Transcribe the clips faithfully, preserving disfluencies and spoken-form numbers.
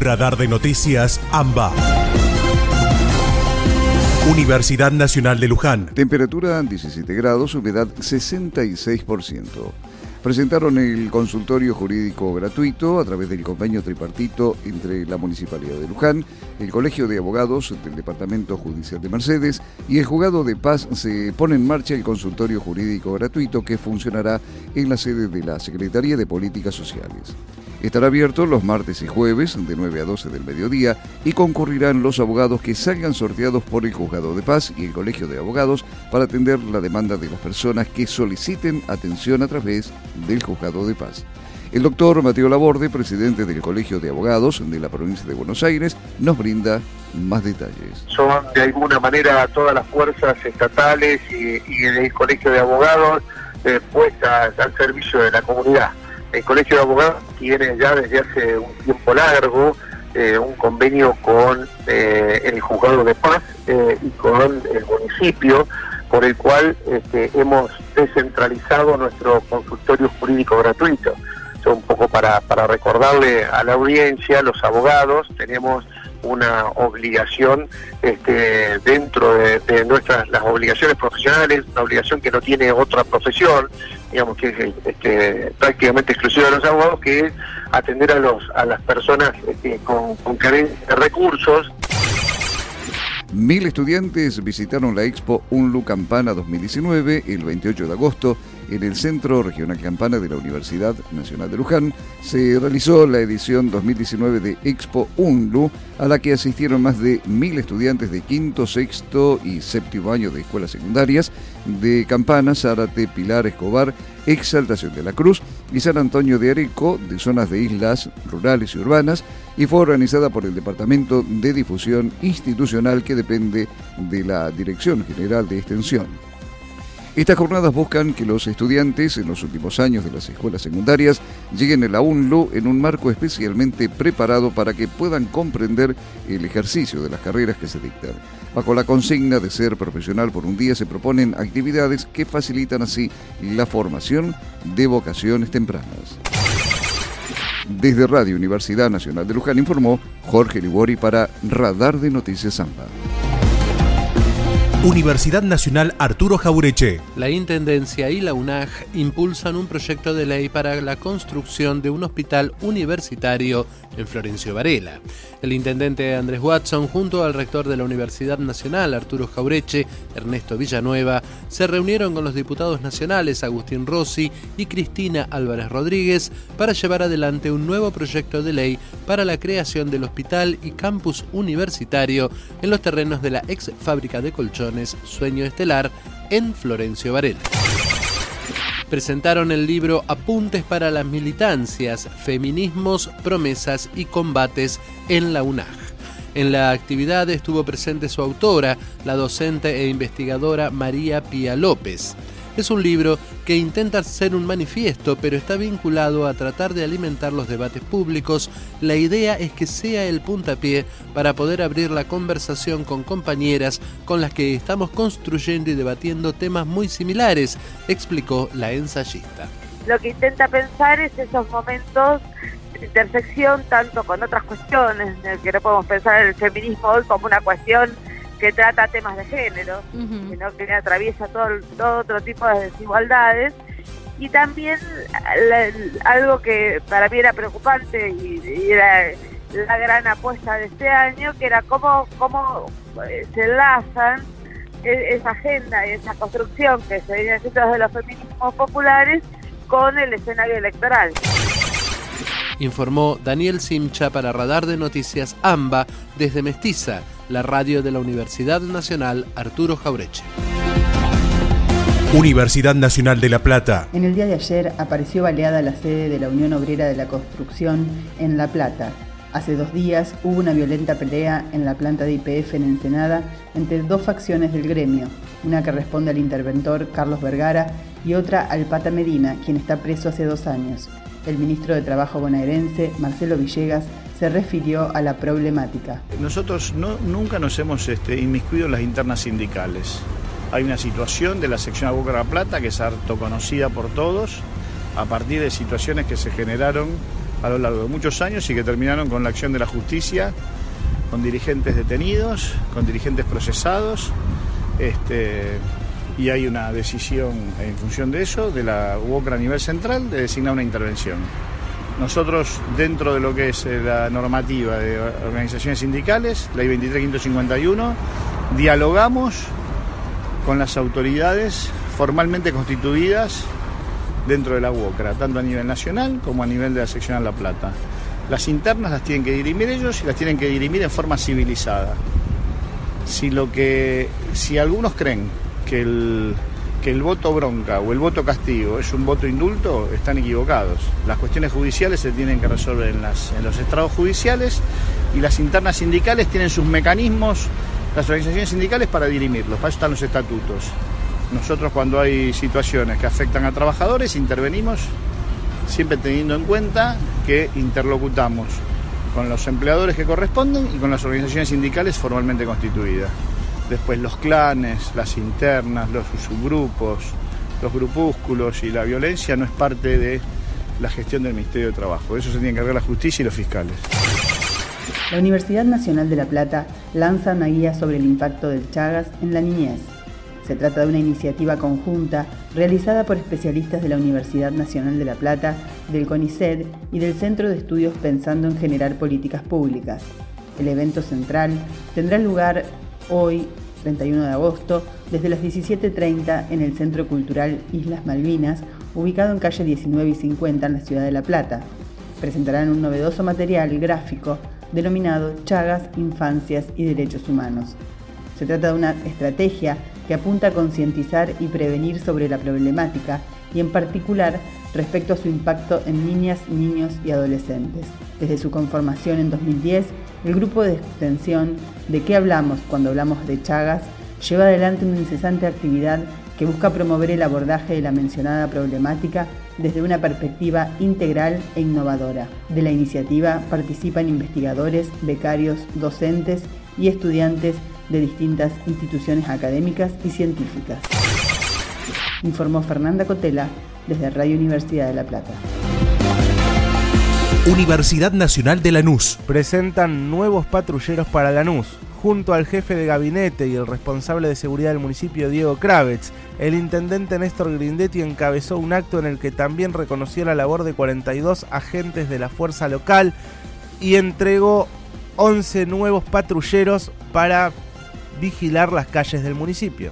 Radar de Noticias AMBA. Universidad Nacional de Luján. Temperatura diecisiete grados, humedad sesenta y seis por ciento. Presentaron el consultorio jurídico gratuito a través del convenio tripartito entre la Municipalidad de Luján, el Colegio de Abogados del Departamento Judicial de Mercedes y el Juzgado de Paz. Se pone en marcha el consultorio jurídico gratuito que funcionará en la sede de la Secretaría de Políticas Sociales. Estará abierto los martes y jueves de nueve a doce del mediodía y concurrirán los abogados que salgan sorteados por el Juzgado de Paz y el Colegio de Abogados para atender la demanda de las personas que soliciten atención a través del Juzgado de Paz. El doctor Mateo Laborde, presidente del Colegio de Abogados de la provincia de Buenos Aires, nos brinda más detalles. Son de alguna manera todas las fuerzas estatales y, y el Colegio de Abogados eh, puestas al servicio de la comunidad. El Colegio de Abogados tiene ya desde hace un tiempo largo eh, un convenio con eh, el Juzgado de Paz eh, y con el municipio, por el cual este, hemos descentralizado nuestro consultorio jurídico gratuito. So, un poco para, para recordarle a la audiencia, los abogados tenemos una obligación este, dentro de, de nuestras las obligaciones profesionales, una obligación que no tiene otra profesión, digamos que es este, prácticamente exclusiva de los abogados, que es atender a los a las personas este, con, con carencia de recursos. Mil estudiantes visitaron la Expo UNLU Campana dos mil diecinueve el veintiocho de agosto en el Centro Regional Campana de la Universidad Nacional de Luján. Se realizó la edición dos mil diecinueve de Expo UNLU, a la que asistieron más de mil estudiantes de quinto, sexto y séptimo año de escuelas secundarias de Campana, Zárate, Pilar, Escobar, Exaltación de la Cruz y San Antonio de Areco, de zonas de islas rurales y urbanas, y fue organizada por el Departamento de Difusión Institucional, que depende de la Dirección General de Extensión. Estas jornadas buscan que los estudiantes en los últimos años de las escuelas secundarias lleguen a la UNLU en un marco especialmente preparado para que puedan comprender el ejercicio de las carreras que se dictan. Bajo la consigna de ser profesional por un día, se proponen actividades que facilitan así la formación de vocaciones tempranas. Desde Radio Universidad Nacional de Luján informó Jorge Libori para Radar de Noticias AMBA. Universidad Nacional Arturo Jaureche. La Intendencia y la U N A J impulsan un proyecto de ley para la construcción de un hospital universitario en Florencio Varela. El intendente Andrés Watson, junto al rector de la Universidad Nacional Arturo Jaureche, Ernesto Villanueva, se reunieron con los diputados nacionales Agustín Rossi y Cristina Álvarez Rodríguez para llevar adelante un nuevo proyecto de ley para la creación del hospital y campus universitario en los terrenos de la ex fábrica de colchones Sueño Estelar en Florencio Varela. Presentaron el libro Apuntes para las militancias, feminismos, promesas y combates en la U N A J. En la actividad estuvo presente su autora, la docente e investigadora María Pía López. Es un libro que intenta ser un manifiesto, pero está vinculado a tratar de alimentar los debates públicos. La idea es que sea el puntapié para poder abrir la conversación con compañeras con las que estamos construyendo y debatiendo temas muy similares, explicó la ensayista. Lo que intenta pensar es esos momentos de intersección tanto con otras cuestiones, que no podemos pensar en el feminismo hoy como una cuestión que trata temas de género, uh-huh. sino que atraviesa todo, todo otro tipo de desigualdades, y también la, algo que para mí era preocupante y, y era la gran apuesta de este año, que era cómo, cómo se enlazan esa agenda y esa construcción que se viene haciendo desde los feminismos populares con el escenario electoral. Informó Daniel Simcha para Radar de Noticias AMBA desde Mestiza, la radio de la Universidad Nacional Arturo Jaureche. Universidad Nacional de La Plata. En el día de ayer apareció baleada la sede de la Unión Obrera de la Construcción en La Plata. Hace dos días hubo una violenta pelea en la planta de Y P F en Ensenada entre dos facciones del gremio, una que responde al interventor Carlos Vergara y otra al Pata Medina, quien está preso hace dos años. El ministro de Trabajo bonaerense, Marcelo Villegas, se refirió a la problemática. Nosotros no, nunca nos hemos este, inmiscuido en las internas sindicales. Hay una situación de la sección Aguacra de La Plata que es harto conocida por todos, a partir de situaciones que se generaron a lo largo de muchos años y que terminaron con la acción de la justicia, con dirigentes detenidos, con dirigentes procesados, este, y hay una decisión en función de eso, de la U O C R A a nivel central, de designar una intervención. Nosotros, dentro de lo que es la normativa de organizaciones sindicales, ley veintitrés mil quinientos cincuenta y uno, dialogamos con las autoridades formalmente constituidas dentro de la U O C R A, tanto a nivel nacional como a nivel de la seccional La Plata. Las internas las tienen que dirimir ellos y las tienen que dirimir en forma civilizada. Si, lo que, si algunos creen que el, que el voto bronca o el voto castigo es un voto indulto, están equivocados. Las cuestiones judiciales se tienen que resolver en, las, en los estrados judiciales y las internas sindicales tienen sus mecanismos, las organizaciones sindicales, para dirimirlos. Para eso están los estatutos. Nosotros, cuando hay situaciones que afectan a trabajadores, intervenimos siempre teniendo en cuenta que interlocutamos con los empleadores que corresponden y con las organizaciones sindicales formalmente constituidas. Después los clanes, las internas, los subgrupos, los grupúsculos y la violencia no es parte de la gestión del Ministerio de Trabajo. Eso se tiene que encargar la justicia y los fiscales. La Universidad Nacional de La Plata lanza una guía sobre el impacto del Chagas en la niñez. Se trata de una iniciativa conjunta realizada por especialistas de la Universidad Nacional de La Plata, del CONICET y del Centro de Estudios Pensando en Generar Políticas Públicas. El evento central tendrá lugar hoy, treinta y uno de agosto, desde las diecisiete treinta en el Centro Cultural Islas Malvinas, ubicado en calle diecinueve y cincuenta en la ciudad de La Plata. Presentarán un novedoso material gráfico denominado Chagas, Infancias y Derechos Humanos. Se trata de una estrategia que apunta a concientizar y prevenir sobre la problemática y en particular respecto a su impacto en niñas, niños y adolescentes. Desde su conformación en dos mil diez, el grupo de extensión ¿De qué hablamos cuando hablamos de Chagas? Lleva adelante una incesante actividad que busca promover el abordaje de la mencionada problemática desde una perspectiva integral e innovadora. De la iniciativa participan investigadores, becarios, docentes y estudiantes de distintas instituciones académicas y científicas. Informó Fernanda Cotela desde Radio Universidad de La Plata. Universidad Nacional de Lanús. Presentan nuevos patrulleros para Lanús. Junto al jefe de gabinete y el responsable de seguridad del municipio, Diego Kravets, el intendente Néstor Grindetti encabezó un acto en el que también reconoció la labor de cuarenta y dos agentes de la fuerza local y entregó once nuevos patrulleros para vigilar las calles del municipio.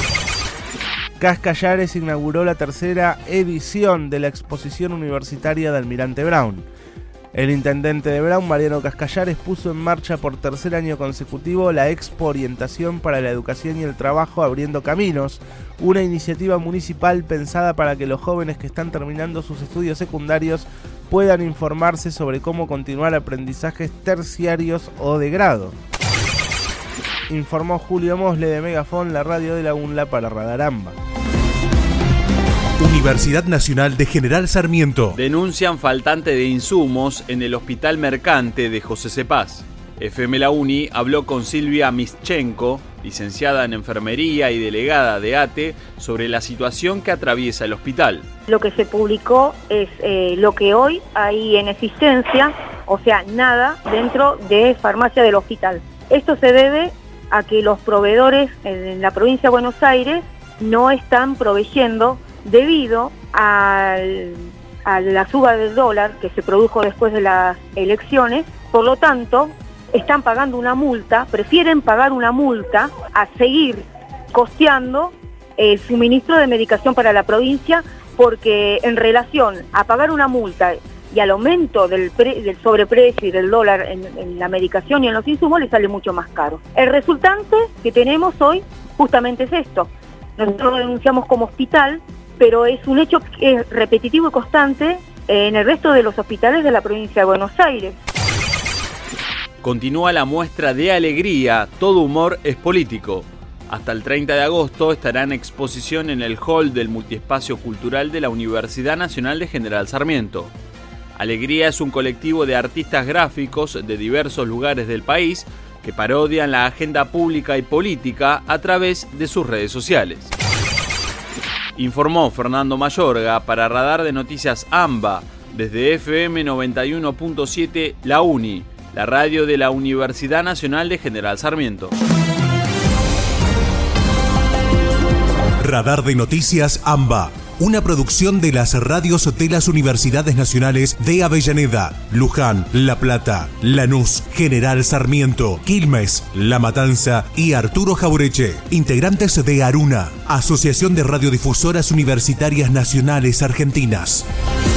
Cascallares inauguró la tercera edición de la exposición universitaria de Almirante Brown. El intendente de Brown, Mariano Cascallares, puso en marcha por tercer año consecutivo la Expo Orientación para la Educación y el Trabajo Abriendo Caminos, una iniciativa municipal pensada para que los jóvenes que están terminando sus estudios secundarios puedan informarse sobre cómo continuar aprendizajes terciarios o de grado. Informó Julio Mosle de Megafon, la radio de la UNLA para Radar AMBA. Universidad Nacional de General Sarmiento. Denuncian faltante de insumos en el Hospital Mercante de José Cepaz. F M La Uni habló con Silvia Mischenko, licenciada en Enfermería y delegada de A T E, sobre la situación que atraviesa el hospital. Lo que se publicó es eh, lo que hoy hay en existencia, o sea, nada dentro de farmacia del hospital. Esto se debe a que los proveedores en la provincia de Buenos Aires no están proveyendo debido al, a la suba del dólar que se produjo después de las elecciones. Por lo tanto, están pagando una multa, prefieren pagar una multa a seguir costeando el suministro de medicación para la provincia, porque en relación a pagar una multa y al aumento del, pre, del sobreprecio y del dólar en, en la medicación y en los insumos, les sale mucho más caro. El resultante que tenemos hoy justamente es esto. Nosotros lo denunciamos como hospital, pero es un hecho que es repetitivo y constante en el resto de los hospitales de la provincia de Buenos Aires. Continúa la muestra de alegría, todo humor es político. Hasta el treinta de agosto estará en exposición en el hall del Multiespacio Cultural de la Universidad Nacional de General Sarmiento. Alegría es un colectivo de artistas gráficos de diversos lugares del país que parodian la agenda pública y política a través de sus redes sociales. Informó Fernando Mayorga para Radar de Noticias AMBA. Desde F M noventa y uno punto siete, La Uni, la radio de la Universidad Nacional de General Sarmiento. Radar de Noticias AMBA, una producción de las radios de las Universidades Nacionales de Avellaneda, Luján, La Plata, Lanús, General Sarmiento, Quilmes, La Matanza y Arturo Jaureche, integrantes de ARUNA, Asociación de Radiodifusoras Universitarias Nacionales Argentinas.